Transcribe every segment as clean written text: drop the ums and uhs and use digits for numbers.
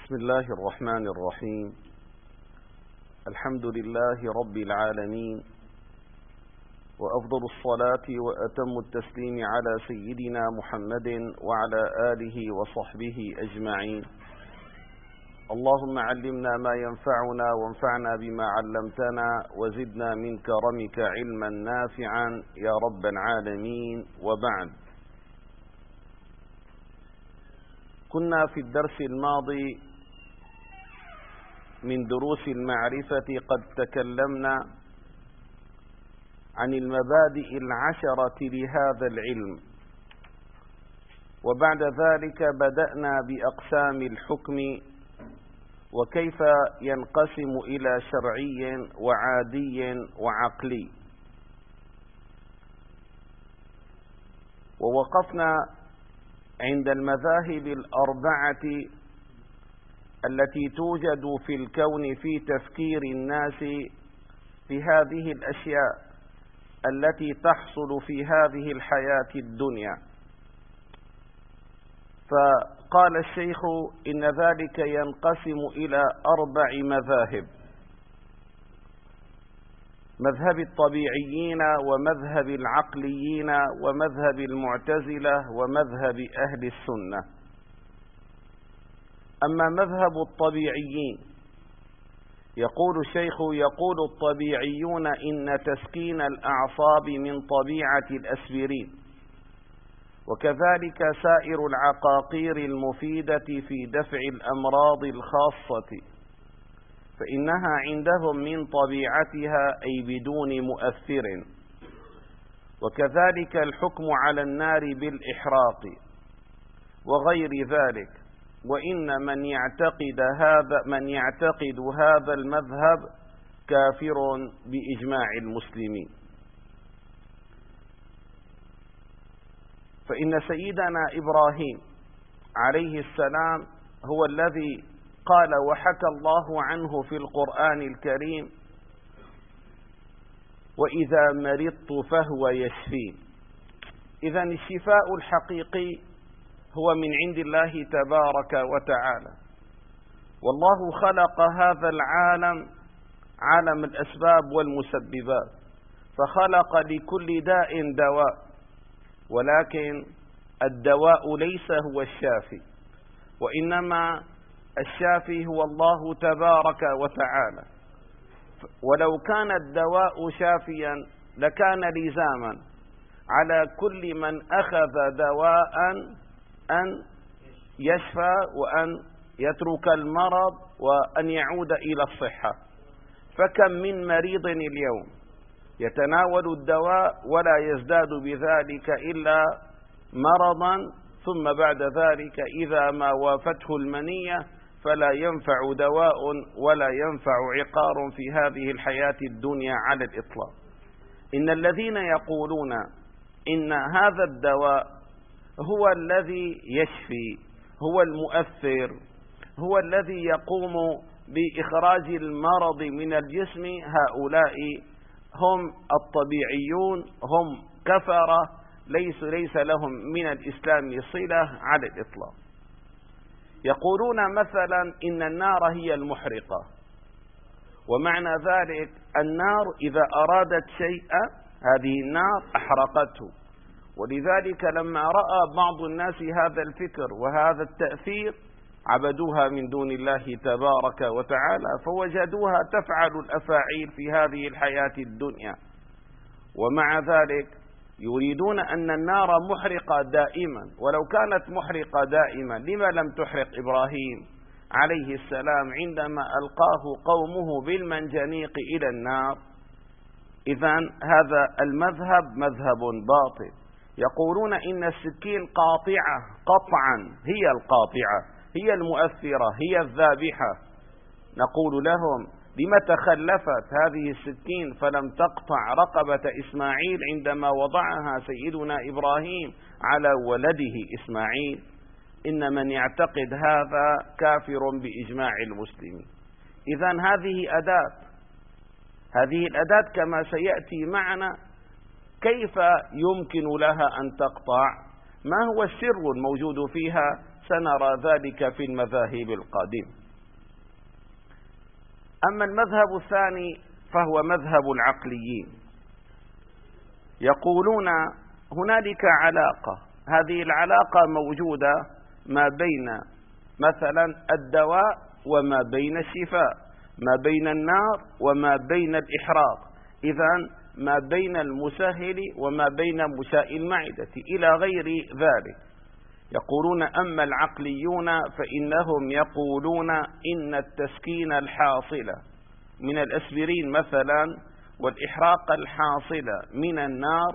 بسم الله الرحمن الرحيم. الحمد لله رب العالمين، وأفضل الصلاة وأتم التسليم على سيدنا محمد وعلى آله وصحبه أجمعين. اللهم علمنا ما ينفعنا وانفعنا بما علمتنا وزدنا من كرمك علما نافعا يا رب العالمين. وبعد، كنا في الدرس الماضي من دروس المعرفة قد تكلمنا عن المبادئ العشرة لهذا العلم، وبعد ذلك بدأنا بأقسام الحكم وكيف ينقسم إلى شرعي وعادي وعقلي، ووقفنا عند المذاهب الأربعة التي توجد في الكون في تفكير الناس في هذه الأشياء التي تحصل في هذه الحياة الدنيا. فقال الشيخ إن ذلك ينقسم إلى 4 مذاهب: مذهب الطبيعيين، ومذهب العقليين، ومذهب المعتزلة، ومذهب أهل السنة. أما مذهب الطبيعيين، يقول الشيخ: يقول الطبيعيون إن تسكين الأعصاب من طبيعة الأسبرين، وكذلك سائر العقاقير المفيدة في دفع الأمراض الخاصة، فإنها عندهم من طبيعتها أي بدون مؤثر. وكذلك الحكم على النار بالإحراق وغير ذلك. وإن من يعتقد هذا المذهب كافر بإجماع المسلمين. فإن سيدنا إبراهيم عليه السلام هو الذي قال وحكى الله عنه في القرآن الكريم: وإذا مرضت فهو يشفين. إذن الشفاء الحقيقي هو من عند الله تبارك وتعالى، والله خلق هذا العالم عالم الأسباب والمسببات، فخلق لكل داء دواء، ولكن الدواء ليس هو الشافي، وإنما الشافي هو الله تبارك وتعالى. ولو كان الدواء شافيا لكان لزاما على كل من أخذ دواء أن يشفى وأن يترك المرض وأن يعود إلى الصحة. فكم من مريض اليوم يتناول الدواء ولا يزداد بذلك إلا مرضا، ثم بعد ذلك إذا ما وافته المنية فلا ينفع دواء ولا ينفع عقار في هذه الحياة الدنيا على الإطلاق. إن الذين يقولون إن هذا الدواء هو الذي يشفي، هو المؤثر، هو الذي يقوم بإخراج المرض من الجسم، هؤلاء هم الطبيعيون، هم كفرة، ليس لهم من الإسلام صلة على الإطلاق. يقولون مثلا إن النار هي المحرقة، ومعنى ذلك النار إذا أرادت شيئا هذه النار أحرقته. ولذلك لما رأى بعض الناس هذا الفكر وهذا التأثير عبدوها من دون الله تبارك وتعالى، فوجدوها تفعل الأفاعيل في هذه الحياة الدنيا. ومع ذلك يريدون أن النار محرقة دائما، ولو كانت محرقة دائما لما لم تحرق إبراهيم عليه السلام عندما ألقاه قومه بالمنجنيق إلى النار؟ إذن هذا المذهب مذهب باطل. يقولون إن السكين قاطعة قطعا، هي القاطعة، هي المؤثرة، هي الذابحة. نقول لهم: لم تخلفت هذه السكين فلم تقطع رقبة إسماعيل عندما وضعها سيدنا إبراهيم على ولده إسماعيل؟ إن من يعتقد هذا كافر بإجماع المسلمين. إذن هذه الأداة كما سيأتي معنا كيف يمكن لها أن تقطع؟ ما هو السر الموجود فيها سنرى ذلك في المذاهب القادمة. أما المذهب الثاني فهو مذهب العقليين، يقولون هنالك علاقة، هذه العلاقة موجودة ما بين مثلا الدواء وما بين الشفاء، ما بين النار وما بين الإحراق، إذن ما بين المسهل وما بين مساء المعدة إلى غير ذلك. يقولون أما العقليون فإنهم يقولون إن التسكين الحاصل من الأسبرين مثلا والإحراق الحاصل من النار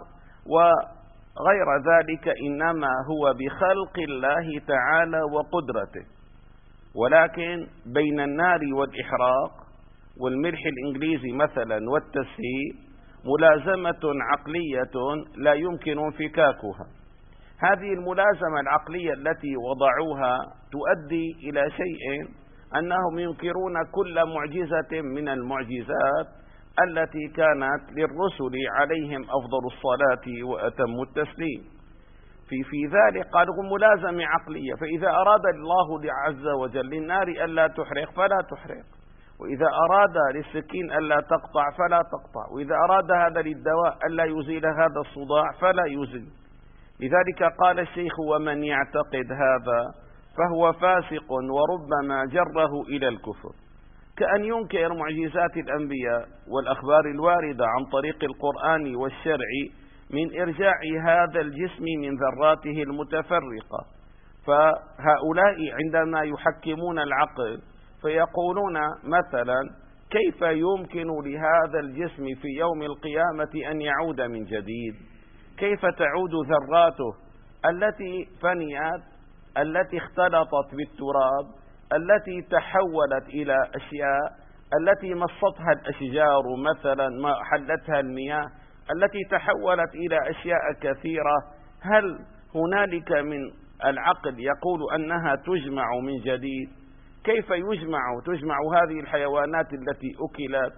وغير ذلك إنما هو بخلق الله تعالى وقدرته، ولكن بين النار والإحراق والملح الإنجليزي مثلا والتسهيل ملازمة عقلية لا يمكن انفكاكها. هذه الملازمة العقلية التي وضعوها تؤدي إلى شيء أنهم ينكرون كل معجزة من المعجزات التي كانت للرسل عليهم أفضل الصلاة وأتم التسليم. في ذلك قالوا ملازمة عقلية، فإذا أراد الله عز وجل للنار ألا تحرق فلا تحرق، وإذا أراد للسكين ألا تقطع فلا تقطع، وإذا أراد هذا للدواء ألا يزيل هذا الصداع فلا يزيل. لذلك قال الشيخ ومن يعتقد هذا فهو فاسق وربما جره إلى الكفر، كأن ينكر معجزات الأنبياء والأخبار الواردة عن طريق القرآن والشرع من إرجاع هذا الجسم من ذراته المتفرقة. فهؤلاء عندما يحكمون العقل فيقولون مثلا كيف يمكن لهذا الجسم في يوم القيامة أن يعود من جديد؟ كيف تعود ذراته التي فنيت، التي اختلطت بالتراب، التي تحولت إلى أشياء، التي مصتها الأشجار مثلا ما حلتها المياه، التي تحولت إلى أشياء كثيرة؟ هل هنالك من العقل يقول أنها تجمع من جديد؟ كيف تجمع هذه الحيوانات التي أكلت؟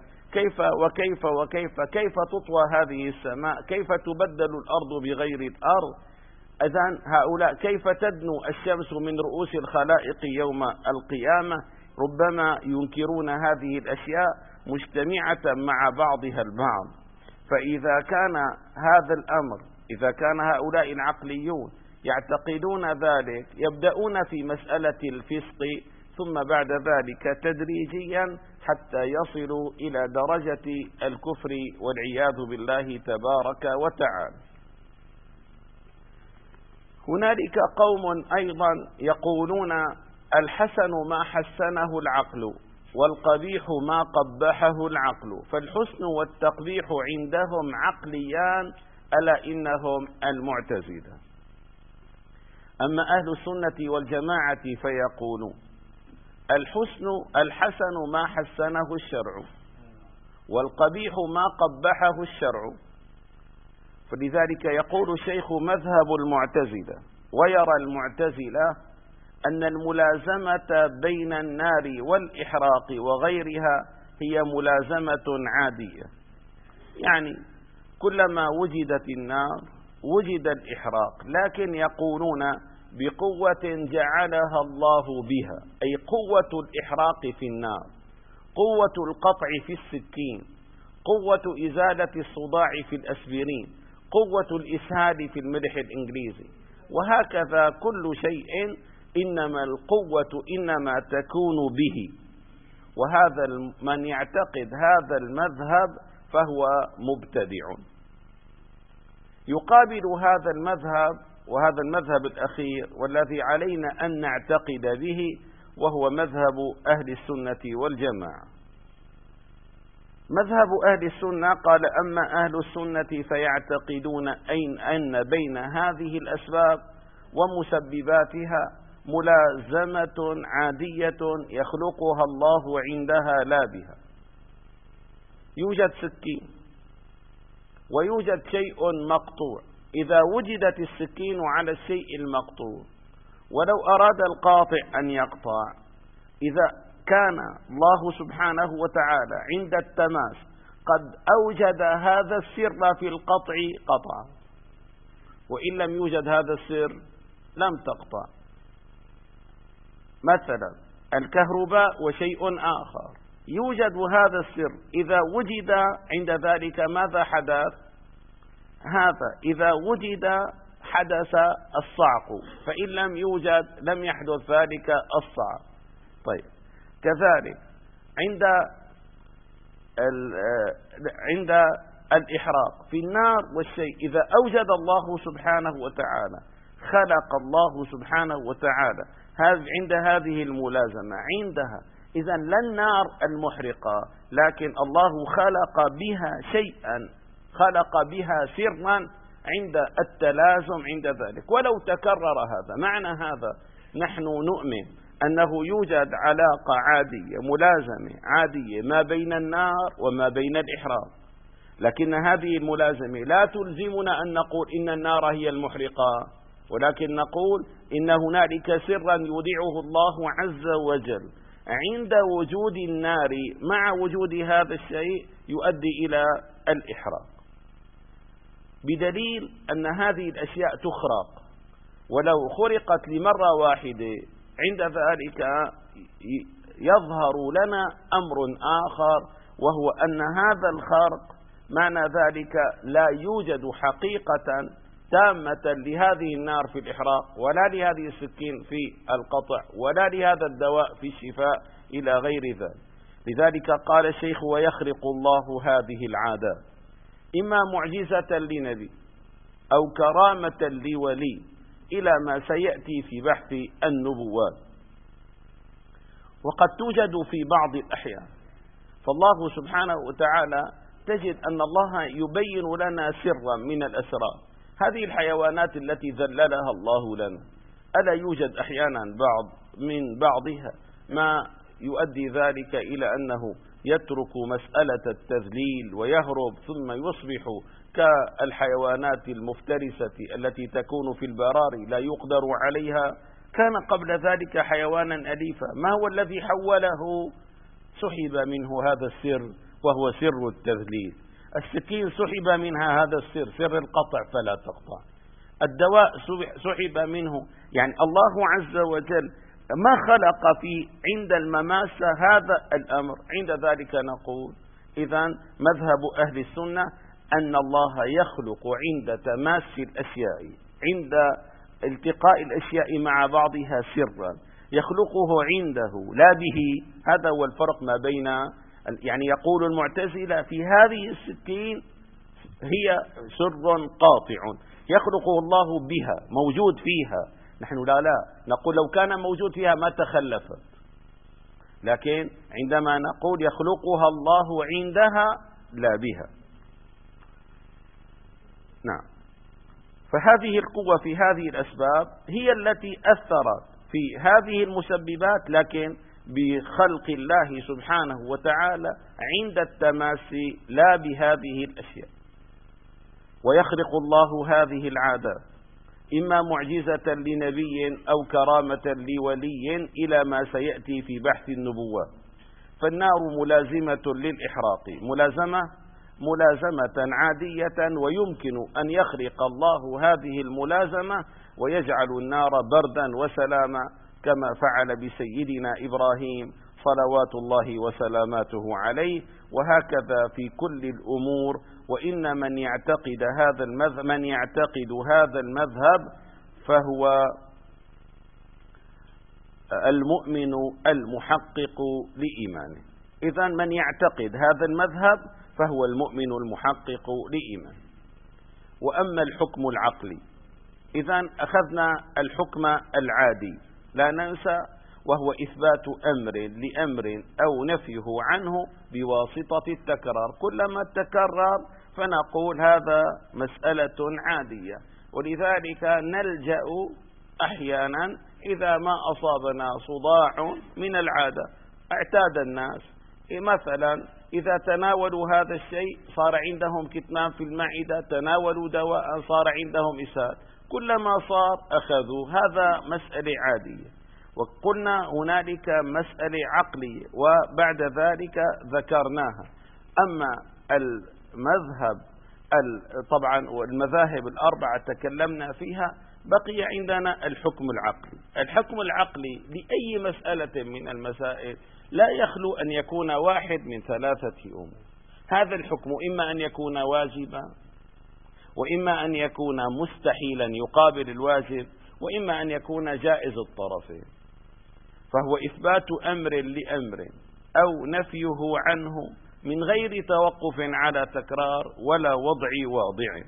كيف تطوى هذه السماء؟ كيف تبدل الأرض بغير الأرض؟ إذن هؤلاء كيف تدنو الشمس من رؤوس الخلائق يوم القيامة؟ ربما ينكرون هذه الأشياء مجتمعة مع بعضها البعض. فإذا كان هذا الأمر، إذا كان هؤلاء العقليون يعتقدون ذلك، يبدأون في مسألة الفسق ثم بعد ذلك تدريجيا حتى يصلوا إلى درجة الكفر والعياذ بالله تبارك وتعالى. هنالك قوم أيضا يقولون الحسن ما حسنه العقل والقبيح ما قبحه العقل، فالحسن والتقبيح عندهم عقليان ألا إنهم المعتزلة. أما أهل السنة والجماعة فيقولون الحسن ما حسنه الشرع والقبيح ما قبحه الشرع. فلذلك يقول الشيخ مذهب المعتزلة، ويرى المعتزلة أن الملازمة بين النار والإحراق وغيرها هي ملازمة عادية، يعني كلما وجدت النار وجد الإحراق، لكن يقولون بقوة جعلها الله بها، أي قوة الإحراق في النار، قوة القطع في السكين، قوة إزالة الصداع في الأسبرين، قوة الإسهال في الملح الإنجليزي، وهكذا كل شيء إنما القوة إنما تكون به. وهذا من يعتقد هذا المذهب فهو مبتدع. يقابل هذا المذهب، وهذا المذهب الأخير والذي علينا أن نعتقد به، وهو مذهب أهل السنة والجماعة. مذهب أهل السنة قال أما أهل السنة فيعتقدون أن بين هذه الأسباب ومسبباتها ملازمة عادية يخلقها الله عندها لا بها. يوجد سكين ويوجد شيء مقطوع، إذا وجدت السكين على الشيء المقطوع ولو أراد القاطع أن يقطع، إذا كان الله سبحانه وتعالى عند التماس قد أوجد هذا السر في القطع قطع، وإن لم يوجد هذا السر لم تقطع. مثلا الكهرباء وشيء آخر، يوجد هذا السر، إذا وجد عند ذلك ماذا حدث؟ هذا إذا وجد حدث الصعق، فإن لم يوجد لم يحدث ذلك الصعق. طيب كذلك عند الإحراق في النار والشيء، إذا أوجد الله سبحانه وتعالى، خلق الله سبحانه وتعالى عند هذه الملازمة عندها، إذا لا النار المحرقة، لكن الله خلق بها شيئا، خلق بها سرا عند التلازم عند ذلك. ولو تكرر هذا، معنى هذا نحن نؤمن أنه يوجد علاقة عادية، ملازمة عادية ما بين النار وما بين الإحراق، لكن هذه الملازمة لا تلزمنا أن نقول إن النار هي المحرقة، ولكن نقول إن هنالك سرا يودعه الله عز وجل عند وجود النار مع وجود هذا الشيء يؤدي إلى الإحراق، بدليل أن هذه الأشياء تخرق، ولو خرقت لمرة واحدة عند ذلك يظهر لنا أمر آخر، وهو أن هذا الخرق معنى ذلك لا يوجد حقيقة تامة لهذه النار في الإحراق، ولا لهذه السكين في القطع، ولا لهذا الدواء في الشفاء إلى غير ذلك. لذلك قال الشيخ: ويخرق الله هذه العادات، إما معجزة لنبي أو كرامة لولي، إلى ما سيأتي في بحث النبوات. وقد توجد في بعض الأحيان، فالله سبحانه وتعالى تجد أن الله يبين لنا سرا من الأسرار، هذه الحيوانات التي ذللها الله لنا، ألا يوجد أحيانا من بعضها ما يؤدي ذلك إلى أنه يترك مسألة التذليل ويهرب، ثم يصبح كالحيوانات المفترسة التي تكون في البراري لا يقدر عليها. كان قبل ذلك حيوانا أليفا، ما هو الذي حوله؟ سحب منه هذا السر، وهو سر التذليل. السكين سحب منها هذا السر، سر القطع فلا تقطع. الدواء سحب منه، يعني الله عز وجل ما خلق في عند المماسة هذا الأمر. عند ذلك نقول إذن مذهب أهل السنة أن الله يخلق عند تماس الأشياء، عند التقاء الأشياء مع بعضها سرا، يخلقه عنده لا به. هذا هو الفرق ما بين، يعني يقول المعتزلة في هذه السكين هي سر قاطع يخلقه الله بها، موجود فيها. نحن لا نقول لو كان موجود فيها ما تخلفت، لكن عندما نقول يخلقها الله عندها لا بها. نعم، فهذه القوة في هذه الأسباب هي التي أثرت في هذه المسببات، لكن بخلق الله سبحانه وتعالى عند التماسي لا بهذه الأشياء. ويخرق الله هذه العادات، إما معجزة لنبي أو كرامة لولي، إلى ما سيأتي في بحث النبوة. فالنار ملازمة للإحراق، ملازمة عادية، ويمكن أن يخرق الله هذه الملازمة ويجعل النار بردا وسلاما، كما فعل بسيدنا إبراهيم صلوات الله وسلاماته عليه. وهكذا في كل الأمور. وإن من يعتقد هذا المذهب فهو المؤمن المحقق لإيمانه. إذن من يعتقد هذا المذهب فهو المؤمن المحقق لإيمانه. وأما الحكم العقلي، إذن أخذنا الحكم العادي لا ننسى، وهو إثبات أمر لأمر أو نفيه عنه بواسطة التكرار. كلما تكرر فنقول هذا مسألة عادية. ولذلك نلجأ أحيانا إذا ما أصابنا صداع من العادة، اعتاد الناس مثلا إذا تناولوا هذا الشيء صار عندهم كتمان في المعدة، تناولوا دواء صار عندهم إسهال، كلما صار أخذوا. هذا مسألة عادية. وقلنا هنالك مسألة عقلية وبعد ذلك ذكرناها. أما المذهب طبعا والمذاهب الأربعة تكلمنا فيها، بقي عندنا الحكم العقلي. الحكم العقلي لأي مسألة من المسائل لا يخلو أن يكون واحد من ثلاثة أمور. هذا الحكم إما أن يكون واجبا، وإما أن يكون مستحيلا يقابل الواجب، وإما أن يكون جائز الطرفين. فهو إثبات أمر لأمر أو نفيه عنه من غير توقف على تكرار ولا وضع واضع.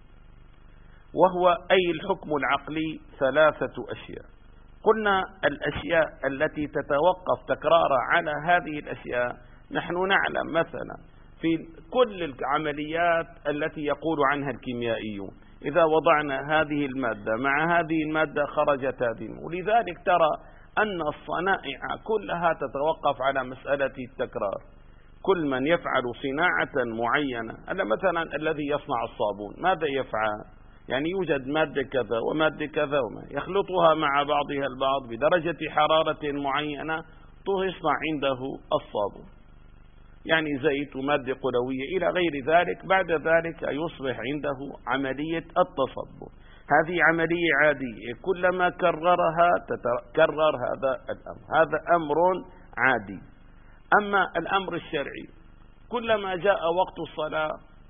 وهو أي الحكم العقلي ثلاثة أشياء. قلنا الأشياء التي تتوقف تكرارا على هذه الأشياء نحن نعلم مثلا في كل العمليات التي يقول عنها الكيميائيون إذا وضعنا هذه المادة مع هذه المادة خرجت هذه، ولذلك ترى أن الصنائع كلها تتوقف على مسألة التكرار. كل من يفعل صناعة معينة، أنا مثلا الذي يصنع الصابون ماذا يفعل؟ يعني يوجد مادة كذا ومادة كذا وما يخلطها مع بعضها البعض بدرجة حرارة معينة تصنع عنده الصابون، يعني زيت ومادة قلوية إلى غير ذلك. بعد ذلك يصبح عنده عملية التصبغ. هذه عملية عادية، كلما كررها تتكرر هذا الأمر، هذا أمر عادي. أما الأمر الشرعي كلما جاء وقت الصلاة،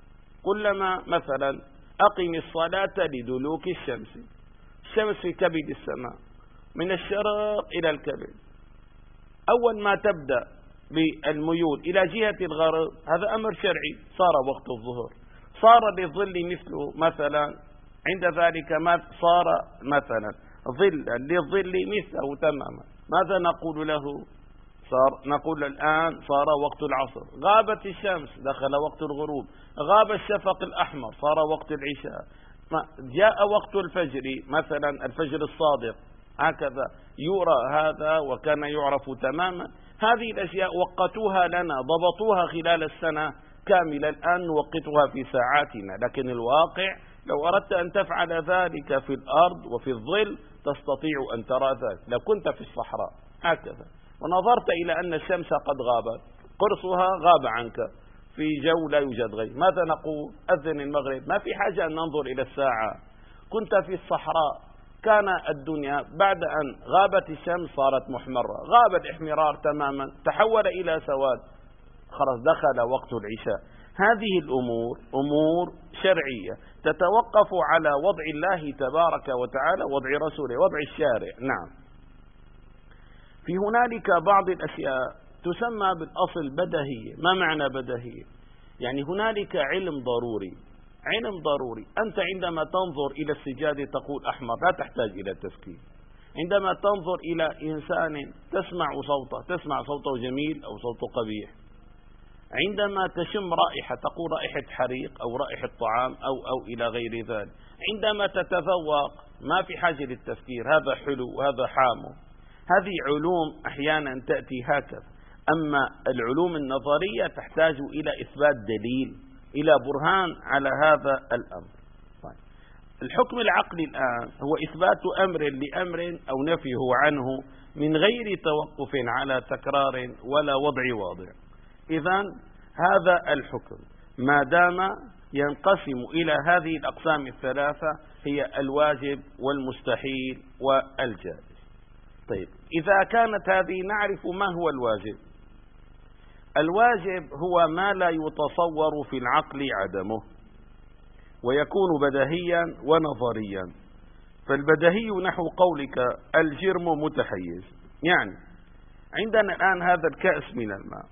كلما مثلا أقم الصلاة لدلوك الشمس، الشمس في كبد السماء من الشرق إلى الكبد، أول ما تبدأ بالميول إلى جهة الغرب هذا أمر شرعي، صار وقت الظهر، صار للظل مثله مثلا، عند ذلك ما صار مثلا ظلا للظل مثله تماما. ماذا نقول له؟ نقول الآن صار وقت العصر، غابت الشمس دخل وقت الغروب، غاب الشفق الأحمر صار وقت العشاء، جاء وقت الفجر مثلا الفجر الصادق، هكذا يرى هذا وكان يعرف تماما. هذه الأشياء وقتوها لنا، ضبطوها خلال السنة كاملة، الآن نوقتها في ساعاتنا. لكن الواقع لو أردت أن تفعل ذلك في الأرض وفي الظل تستطيع أن ترى ذلك. لو كنت في الصحراء هكذا ونظرت إلى أن الشمس قد غابت، قرصها غاب عنك في جو لا يوجد غير، ماذا نقول؟ أذن المغرب، ما في حاجة أن ننظر إلى الساعة. كنت في الصحراء، كان الدنيا بعد أن غابت الشمس صارت محمرة، غاب الإحمرار تماما، تحول إلى سواد، خلاص دخل وقت العشاء. هذه الأمور أمور شرعية تتوقف على وضع الله تبارك وتعالى، وضع رسوله، وضع الشارع. نعم. في هنالك بعض الأشياء تسمى بالأصل بدهية. ما معنى بدهية؟ يعني هنالك علم ضروري، علم ضروري. أنت عندما تنظر إلى السجادة تقول أحمر، لا تحتاج إلى تفكير. عندما تنظر إلى إنسان تسمع صوته، تسمع صوته جميل أو صوته قبيح. عندما تشم رائحة تقول رائحة حريق أو رائحة طعام أو إلى غير ذلك. عندما تتذوق ما في حاجة للتفكير، هذا حلو وهذا حامو. هذه علوم أحيانا تأتي هكذا. أما العلوم النظرية تحتاج إلى إثبات دليل، إلى برهان على هذا الأمر. طيب. الحكم العقلي الآن هو إثبات أمر لأمر أو نفيه عنه من غير توقف على تكرار ولا وضع واضع. إذن هذا الحكم ما دام ينقسم إلى هذه الأقسام الثلاثة، هي الواجب والمستحيل والجائز. طيب، إذا كانت هذه نعرف ما هو الواجب. الواجب هو ما لا يتصور في العقل عدمه، ويكون بديهيا ونظريا. فالبديهي نحو قولك الجرم متحيز، يعني عندنا الآن هذا الكأس من الماء،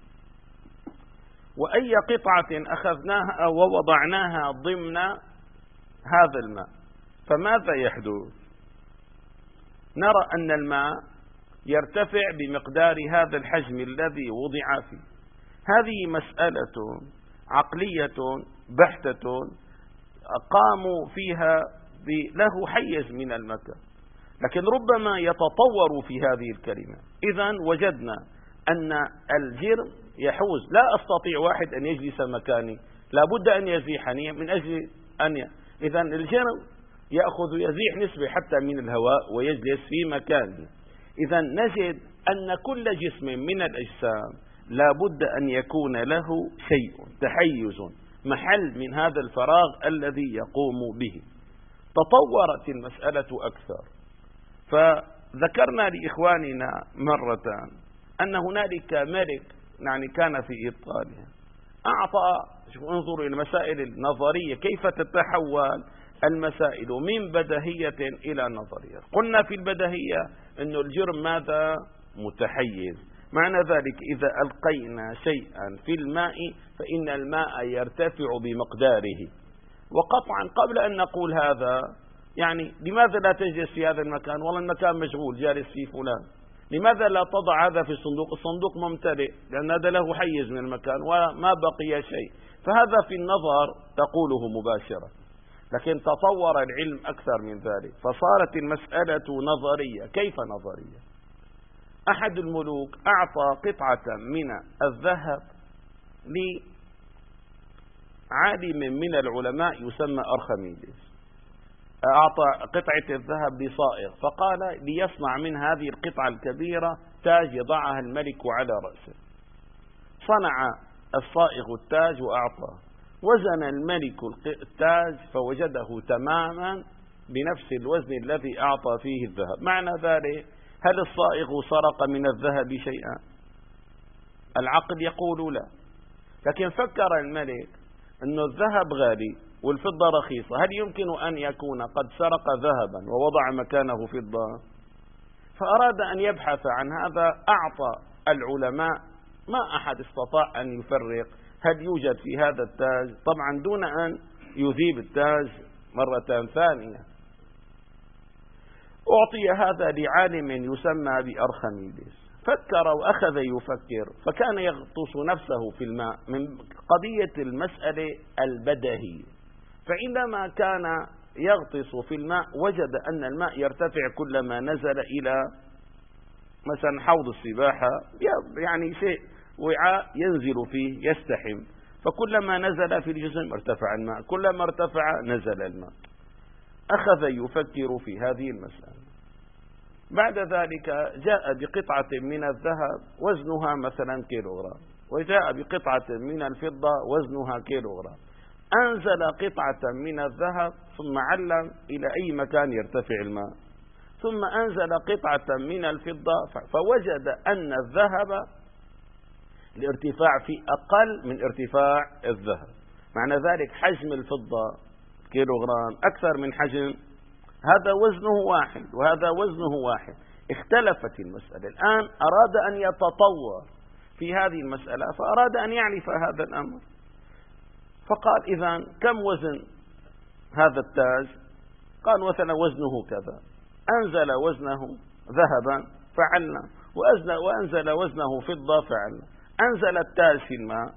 وأي قطعة أخذناها ووضعناها ضمن هذا الماء، فماذا يحدث؟ نرى أن الماء يرتفع بمقدار هذا الحجم الذي وضع فيه. هذه مسألة عقلية بحتة قاموا فيها له حيز من المكان، لكن ربما يتطور في هذه الكلمة. إذن وجدنا أن الجرم يحوز، لا أستطيع واحد أن يجلس مكاني، لابد أن يزيحني من أجل أن إذن الجرم يزيح نسبة حتى من الهواء ويجلس في مكانه. إذن نجد أن كل جسم من الأجسام لابد أن يكون له شيء تحيز، محل من هذا الفراغ الذي يقوم به. تطورت المسألة أكثر. فذكرنا لإخواننا مرة أن هنالك ملك يعني كان في إيطاليا أعطى، انظروا إلى المسائل النظرية كيف تتحول المسائل من بديهية إلى نظرية. قلنا في البديهية أن الجرم ماذا؟ متحيز. معنى ذلك إذا ألقينا شيئا في الماء فإن الماء يرتفع بمقداره. وقطعا قبل أن نقول هذا يعني لماذا لا تجلس في هذا المكان؟ والله المكان مشغول جالس فيه فلان. لماذا لا تضع هذا في الصندوق؟ الصندوق ممتلئ، لأن هذا له حيز من المكان وما بقي شيء. فهذا في النظر تقوله مباشرة، لكن تطور العلم أكثر من ذلك فصارت المسألة نظرية. كيف نظرية؟ أحد الملوك أعطى قطعة من الذهب لعالم من العلماء يسمى أرخميدس. أعطى قطعة الذهب لصائغ فقال ليصنع من هذه القطعة الكبيرة تاج يضعها الملك على رأسه. صنع الصائغ التاج وأعطاه، وزن الملك التاج فوجده تماما بنفس الوزن الذي أعطى فيه الذهب. معنى ذلك هل الصائغ سرق من الذهب شيئا؟ العقل يقول لا. لكن فكر الملك أن الذهب غالي والفضة رخيصة، هل يمكن أن يكون قد سرق ذهبا ووضع مكانه فضة؟ فأراد أن يبحث عن هذا. أعطى العلماء، ما أحد استطاع أن يفرق هل يوجد في هذا التاج، طبعا دون أن يذيب التاج مرة ثانية. أعطي هذا لعالم يسمى بأرخميدس. فكر وأخذ يفكر فكان يغطس نفسه في الماء من قضية المسألة البديهية. فعندما كان يغطس في الماء وجد أن الماء يرتفع كلما نزل إلى مثلا حوض السباحة، يعني شيء وعاء ينزل فيه يستحم، فكلما نزل في الجسم ارتفع الماء، كلما ارتفع نزل الماء. أخذ يفكر في هذه المسألة. بعد ذلك جاء بقطعة من الذهب وزنها مثلا كيلوغرام، وجاء بقطعة من الفضة وزنها كيلوغرام. أنزل قطعة من الذهب ثم علم إلى أي مكان يرتفع الماء، ثم أنزل قطعة من الفضة فوجد أن الذهب الارتفاع فيه أقل من ارتفاع الذهب. معنى ذلك حجم الفضة كيلوغرام أكثر من حجم، هذا وزنه واحد وهذا وزنه واحد. اختلفت المسألة. الآن أراد أن يتطور في هذه المسألة فأراد أن يعرف هذا الأمر، فقال إذن كم وزن هذا التاج؟ قال مثلا وزنه كذا. أنزل وزنه ذهبا فعلنا، وأنزل وزنه فضة فعلنا. أنزل التاج في الماء،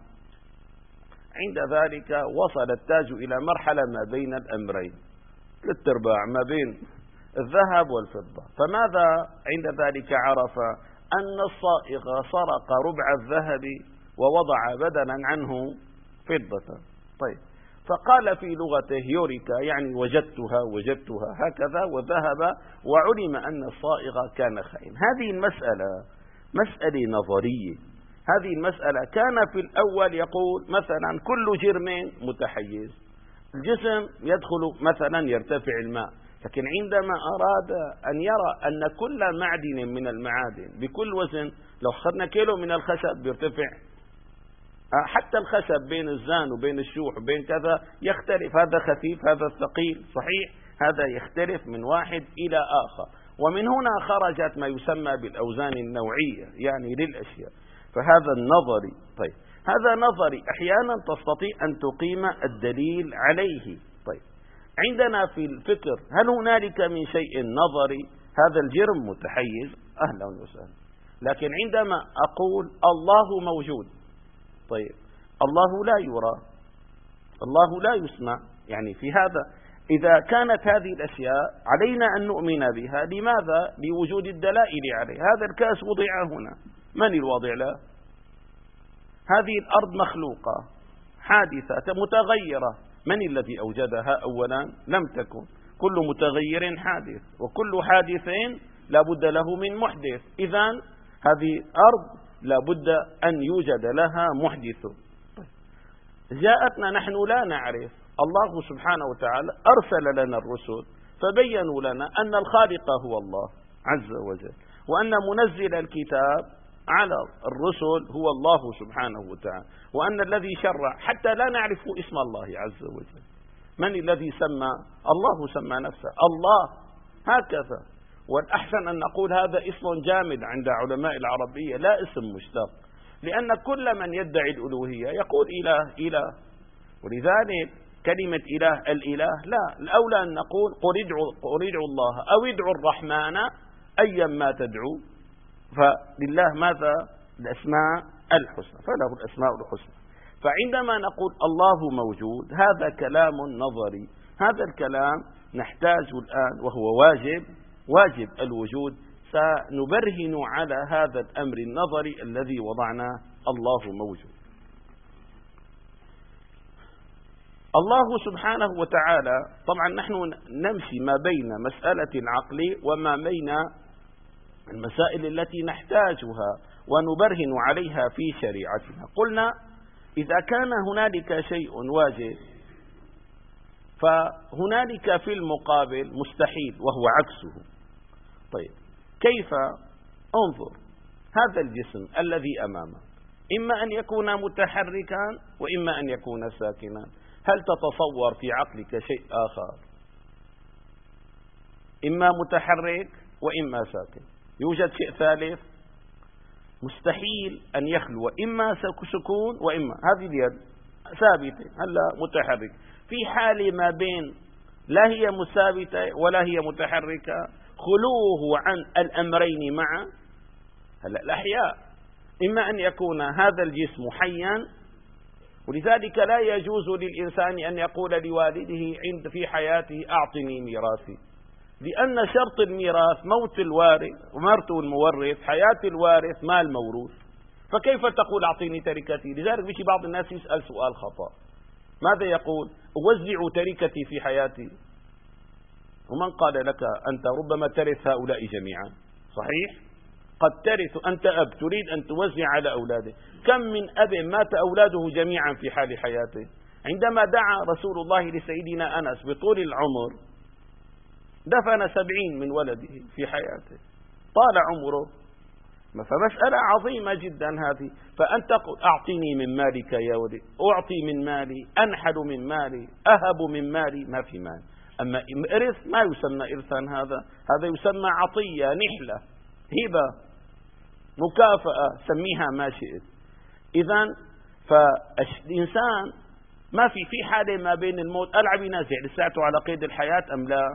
عند ذلك وصل التاج إلى مرحلة ما بين الأمرين، 3/4 ما بين الذهب والفضة. فماذا عند ذلك عرف؟ أن الصائغ سرق ربع الذهب ووضع بدلا عنه فضة. طيب، فقال في لغته يوريكا، يعني وجدتها هكذا، وذهب وعلم أن الصائغ كان خائن. هذه المسألة مسألة نظرية. هذه المسألة كان في الأول يقول مثلا كل جرم متحيز، الجسم يدخل مثلا يرتفع الماء، لكن عندما أراد أن يرى أن كل معدن من المعادن بكل وزن، لو أخذنا كيلو من الخشب بيرتفع، حتى الخشب بين الزان وبين الشوح وبين كذا يختلف، هذا خفيف هذا ثقيل، صحيح هذا يختلف من واحد إلى آخر. ومن هنا خرجت ما يسمى بالأوزان النوعية يعني للأشياء. فهذا النظري. طيب، هذا نظري أحيانا تستطيع أن تقيم الدليل عليه. طيب، عندنا في الفكر هل هنالك من شيء نظري؟ هذا الجرم متحيز، أهلا وسهلا. لكن عندما أقول الله موجود، طيب الله لا يرى، الله لا يسمع، يعني في هذا إذا كانت هذه الأشياء علينا أن نؤمن بها. لماذا؟ لوجود الدلائل عليه. هذا الكاس وضع هنا، من الواضع له؟ هذه الأرض مخلوقة حادثة متغيرة، من الذي أوجدها؟ أولا لم تكن، كل متغير حادث، وكل حادث لا بد له من محدث. إذن هذه أرض لا بد أن يوجد لها محدث. جاءتنا نحن لا نعرف، الله سبحانه وتعالى أرسل لنا الرسل فبينوا لنا أن الخالق هو الله عز وجل، وأن منزل الكتاب على الرسل هو الله سبحانه وتعالى، وأن الذي شرع حتى لا نعرف اسم الله عز وجل. من الذي سمى؟ الله سمى نفسه الله هكذا. والأحسن أن نقول هذا اسم جامد عند علماء العربية لا اسم مشتق، لأن كل من يدعي الألوهية يقول إله إله، ولذلك كلمة إله الإله لا، الأولى أن نقول قل ادعوا الله أو ادعوا الرحمن أيا ما تدعو، فلله ماذا؟ الأسماء الحسنى، فله الأسماء الحسنى. فعندما نقول الله موجود هذا كلام نظري، هذا الكلام نحتاج الآن وهو واجب الوجود، سنبرهن على هذا الأمر النظري الذي وضعناه الله موجود. الله سبحانه وتعالى طبعا نحن نمشي ما بين مسألة العقل وما بين المسائل التي نحتاجها ونبرهن عليها في شريعتنا. قلنا إذا كان هنالك شيء واجب فهنالك في المقابل مستحيل وهو عكسه. طيب كيف؟ انظر هذا الجسم الذي أمامك إما أن يكون متحركا وإما أن يكون ساكنا، هل تتصور في عقلك شيء آخر؟ إما متحرك وإما ساكن، يوجد شيء ثالث؟ مستحيل أن يخلو، إما سكون وإما هذه اليد ثابتة هلا متحرك، في حال ما بين لا هي مثابتة ولا هي متحركة خلوه عن الأمرين معا. هلا الأحياء إما أن يكون هذا الجسم حيا، ولذلك لا يجوز للإنسان أن يقول لوالده عند في حياته أعطني ميراثي، لأن شرط الميراث موت الوارث ومرت المورث، حياة الوارث مال موروث، فكيف تقول أعطيني تركتي؟ لذلك بيجي بعض الناس يسأل سؤال خطأ، ماذا يقول؟ أوزع تركتي في حياتي، ومن قال لك أنت ربما ترث هؤلاء جميعا؟ صحيح قد ترث، أنت أب تريد أن توزع على أولاده، كم من أب مات أولاده جميعا في حال حياته. عندما دعا رسول الله لسيدنا أنس بطول العمر دفن 70 من ولده في حياته، طال عمره، فمسألة عظيمة جدا هذه. فأنت تقول أعطني من مالك يا ولي، أعطي من مالي، أنحل من مالي، أهب من مالي، ما في مال. أما إرث ما يسمى إرثا، هذا يسمى عطية، نحلة، هبة، مكافأة، سميها ما شئت. إذن فالإنسان ما في حالة ما بين الموت العبي نازع لساعته على قيد الحياة أم لا؟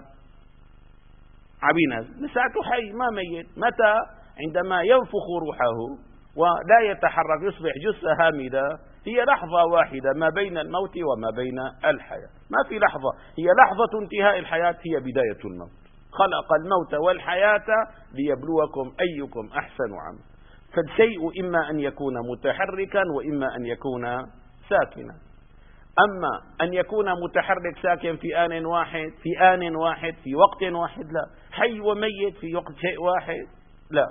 عبي نازع لساعته حي ما ميت. متى؟ عندما ينفخ روحه ولا يتحرك يصبح جثة هامدة، هي لحظة واحدة ما بين الموت وما بين الحياة، ما في لحظة، هي لحظة انتهاء الحياة هي بداية الموت. خلق الموت والحياة ليبلوكم أيكم أحسن عملا. فالشيء إما أن يكون متحركا وإما أن يكون ساكنا. أما أن يكون متحرك ساكن في آن واحد في وقت واحد لا، حي وميت في وقت شيء واحد لا.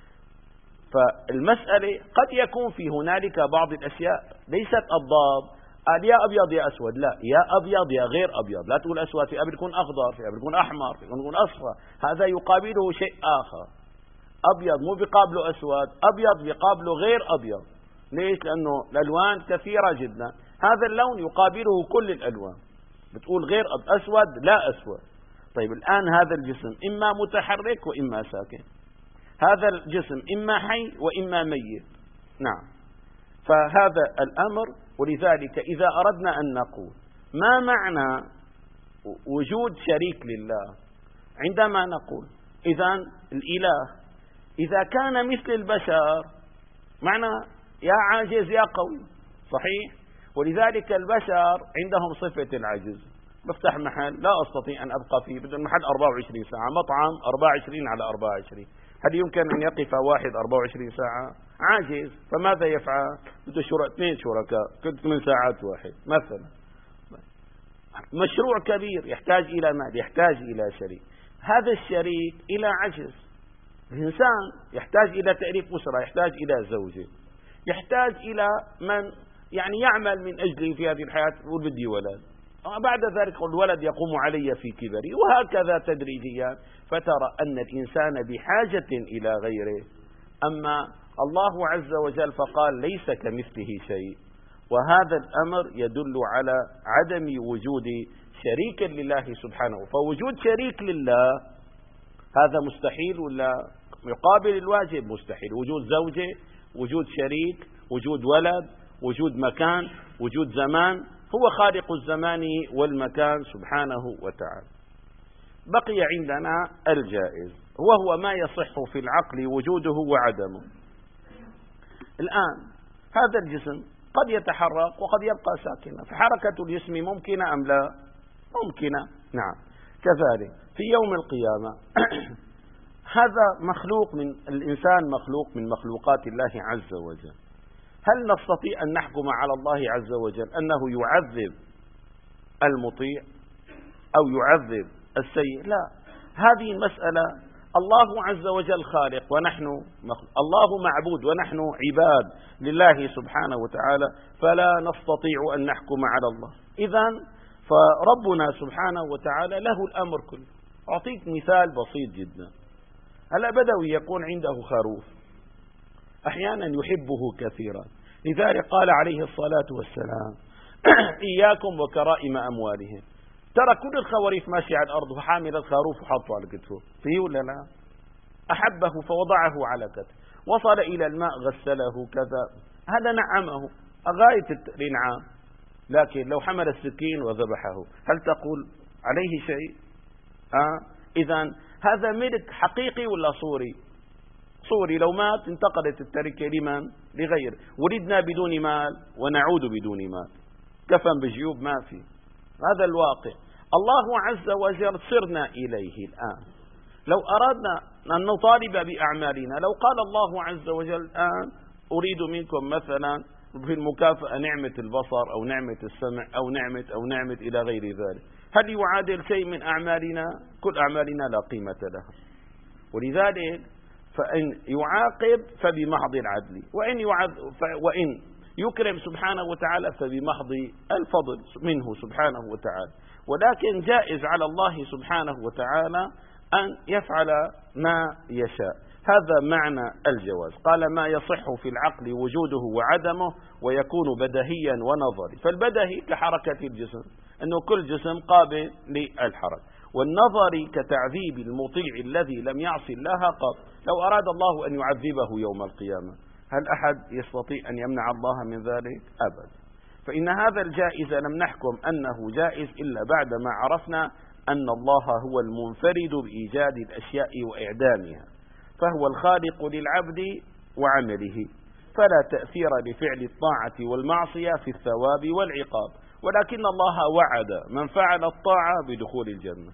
فالمسألة قد يكون في هنالك بعض الأشياء ليست الضاد، قال يا أبيض يا أسود، لا، يا أبيض يا غير أبيض، لا تقول أسود، في أبيض يكون أخضر، في أبيض يكون أحمر، في أبيض يكون أصفر، هذا يقابله شيء آخر. أبيض مو بيقابله أسود، أبيض بيقابله غير أبيض. ليش؟ لأنه الألوان كثيرة جدا، هذا اللون يقابله كل الألوان، بتقول غير أسود لا أسود. طيب الآن هذا الجسم إما متحرك وإما ساكن، هذا الجسم إما حي وإما ميت، نعم. فهذا الأمر، ولذلك إذا أردنا أن نقول ما معنى وجود شريك لله، عندما نقول إذن الإله إذا كان مثل البشر، معنى يا عاجز يا قوي، صحيح؟ ولذلك البشر عندهم صفة العجز، بفتح محل لا أستطيع أن أبقى فيه، بدون محل 24 ساعة، مطعم 24 على 24، هل يمكن أن يقف واحد 24 ساعة؟ عاجز. فماذا يفعل؟ بده 2 شركاء كل 8 ساعات واحد مثلا. مشروع كبير يحتاج إلى مال، يحتاج إلى شريك، هذا الشريك إلى عجز. الإنسان يحتاج إلى تأليف أسرة، يحتاج إلى زوجة، يحتاج إلى من يعني يعمل من أجله في هذه الحياة، يقول بدي ولد، وبعد ذلك الولد يقوم علي في كبري، وهكذا تدريجيا، فترى أن الإنسان بحاجة إلى غيره. أما الله عز وجل فقال ليس كمثله شيء، وهذا الأمر يدل على عدم وجود شريك لله سبحانه. فوجود شريك لله هذا مستحيل ولا يقابل الواجب؟ مستحيل. وجود زوجة، وجود شريك، وجود ولد، وجود مكان، وجود زمان، هو خالق الزمان والمكان سبحانه وتعالى. بقي عندنا الجائز، وهو ما يصح في العقل وجوده وعدمه. الآن هذا الجسم قد يتحرك وقد يبقى ساكنا، فحركة الجسم ممكنة أم لا؟ ممكنة، نعم. كذلك في يوم القيامة هذا مخلوق من الإنسان، مخلوق من مخلوقات الله عز وجل. هل نستطيع أن نحكم على الله عز وجل أنه يعذب المطيع أو يعذب السيء؟ لا، هذه المسألة الله عز وجل خالق ونحن مخلوق، الله معبود ونحن عباد لله سبحانه وتعالى، فلا نستطيع أن نحكم على الله. إذن فربنا سبحانه وتعالى له الأمر كله. أعطيك مثال بسيط جدا. هلا بدوي يكون عنده خروف، أحيانا يحبه كثيرا، لذلك قال عليه الصلاة والسلام إياكم وكرائم أموالهم. ترى كل الخواريف ماشي على الأرض وحامل الخروف وحطه على كتفه، فيه ولا لا؟ أحبه فوضعه على كتفه، وصل إلى الماء غسله كذا، هذا نعمه غاية الإنعام. لكن لو حمل السكين وذبحه هل تقول عليه شيء؟ إذن هذا ملك حقيقي ولا صوري؟ صوري. لو مات انتقلت التركة لمن؟ لغير. ولدنا بدون مال ونعود بدون مال، كفن بجيوب ما في. هذا الواقع. الله عز وجل صرنا إليه الآن. لو أردنا أن نطالب بأعمالنا، لو قال الله عز وجل الآن أريد منكم مثلا في المكافأة نعمة البصر أو نعمة السمع أو نعمة إلى غير ذلك، هل يعادل شيء من أعمالنا؟ كل أعمالنا لا قيمة لها. ولذلك فإن يعاقب فبمحض العدل، وإن يكرم سبحانه وتعالى فبمحض الفضل منه سبحانه وتعالى. ولكن جائز على الله سبحانه وتعالى أن يفعل ما يشاء. هذا معنى الجواز. قال ما يصح في العقل وجوده وعدمه ويكون بدهيا ونظري. فالبدهي كحركة الجسم، أنه كل جسم قابل للحركة، والنظري كتعذيب المطيع الذي لم يعص الله قط. لو أراد الله أن يعذبه يوم القيامة هل أحد يستطيع أن يمنع الله من ذلك؟ أبدا. فإن هذا الجائز لم نحكم أنه جائز إلا بعدما عرفنا أن الله هو المنفرد بإيجاد الأشياء وإعدامها، فهو الخالق للعبد وعمله، فلا تأثير لفعل الطاعة والمعصية في الثواب والعقاب. ولكن الله وعد من فعل الطاعة بدخول الجنة،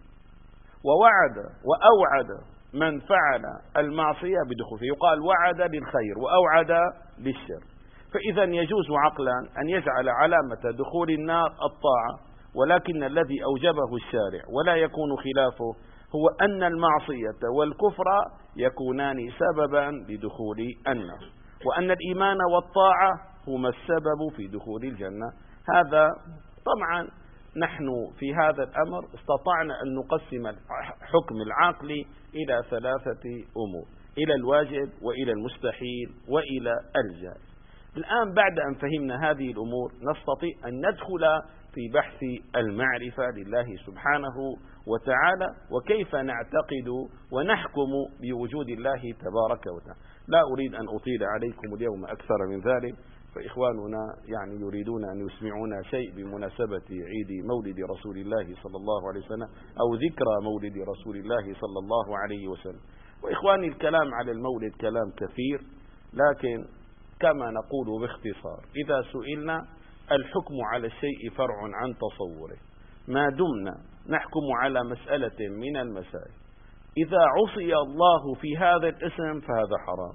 ووعد وأوعد من فعل المعصية بدخول، فيقال وعد للخير وأوعد للشر. فإذا يجوز عقلا أن يجعل علامة دخول النار الطاعة، ولكن الذي أوجبه الشارع ولا يكون خلافه هو أن المعصية والكفر يكونان سببا لدخول النار، وأن الإيمان والطاعة هما السبب في دخول الجنة. هذا طبعا نحن في هذا الأمر استطعنا أن نقسم حكم العقل إلى ثلاثة أمور: إلى الواجب وإلى المستحيل وإلى الجائز. الآن بعد أن فهمنا هذه الأمور نستطيع أن ندخل في بحث المعرفة لله سبحانه وتعالى، وكيف نعتقد ونحكم بوجود الله تبارك وتعالى. لا أريد أن أطيل عليكم اليوم أكثر من ذلك، فإخواننا يعني يريدون أن يسمعونا شيء بمناسبة عيد مولد رسول الله صلى الله عليه وسلم أو ذكرى مولد رسول الله صلى الله عليه وسلم. وإخواني الكلام على المولد كلام كثير، لكن كما نقول باختصار إذا سئلنا الحكم على الشيء فرع عن تصوره. ما دمنا نحكم على مسألة من المسائل إذا عصي الله في هذا الاسم فهذا حرام،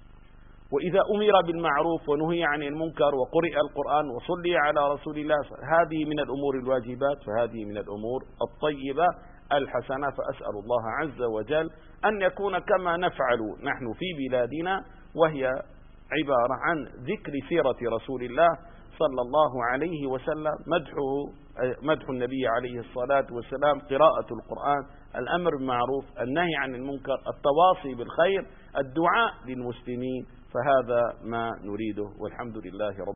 وإذا أمر بالمعروف ونهي عن المنكر وقرئ القرآن وصلي على رسول الله هذه من الأمور الواجبات، فهذه من الأمور الطيبة الحسنة. فأسأل الله عز وجل أن يكون كما نفعل نحن في بلادنا، وهي عبارة عن ذكر سيرة رسول الله صلى الله عليه وسلم، مدح النبي عليه الصلاة والسلام، قراءة القرآن، الأمر بالمعروف، النهي عن المنكر، التواصي بالخير، الدعاء للمسلمين. فهذا ما نريده، والحمد لله رب